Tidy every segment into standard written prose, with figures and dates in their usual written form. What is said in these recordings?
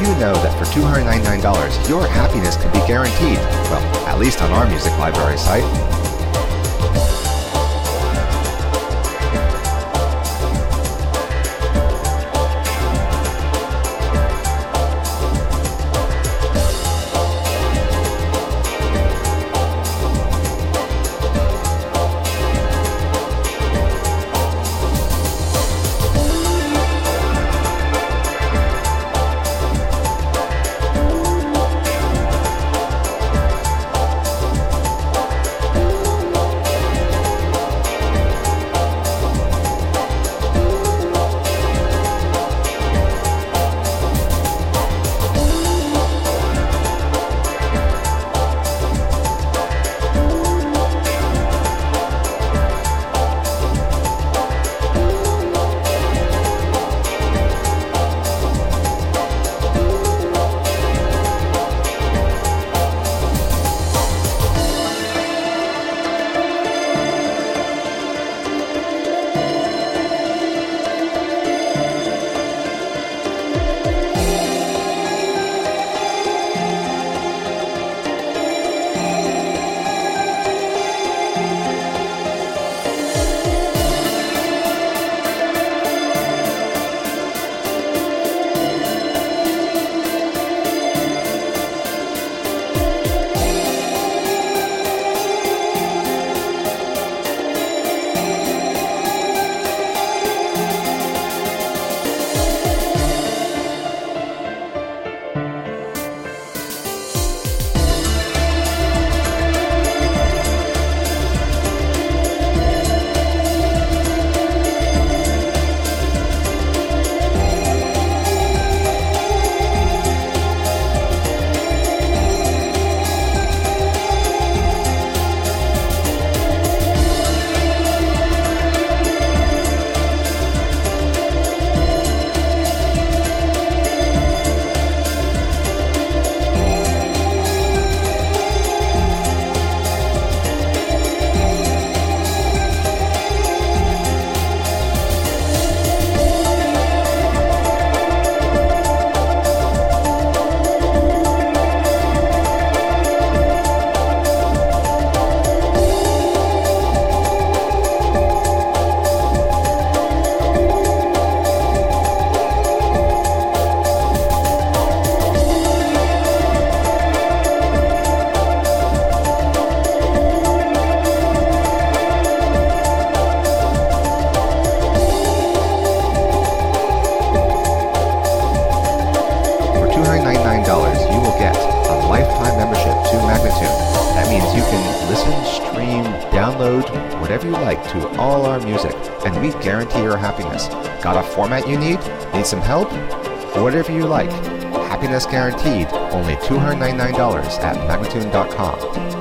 you know that for $299, your happiness can be guaranteed? Well, at least on our music library site. Whatever you like to all our music, and we guarantee your happiness. Got a format you need? Need some help? Whatever you like. Happiness guaranteed. Only $299 at Magnatune.com.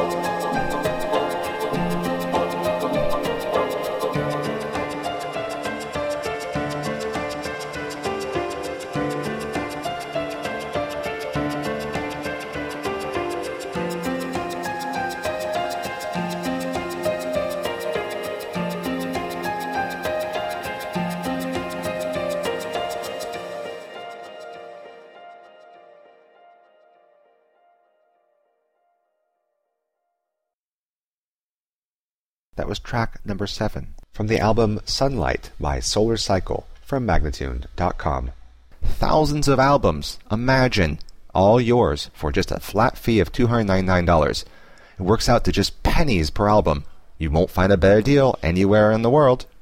That was track number 7 from the album Sunlight by Solar Cycle from Magnatune.com. Thousands of albums, imagine, all yours for just a flat fee of $299. It works out to just pennies per album. You won't find a better deal anywhere in the world.